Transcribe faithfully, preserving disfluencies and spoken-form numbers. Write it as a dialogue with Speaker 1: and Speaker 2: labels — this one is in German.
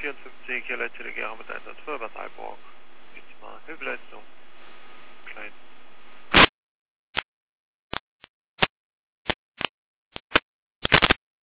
Speaker 1: vierundfünfzig, hier letzte Gera mit eins eins zwei, Bad Alborg. Jetzt mal Hilfeleistung. Klein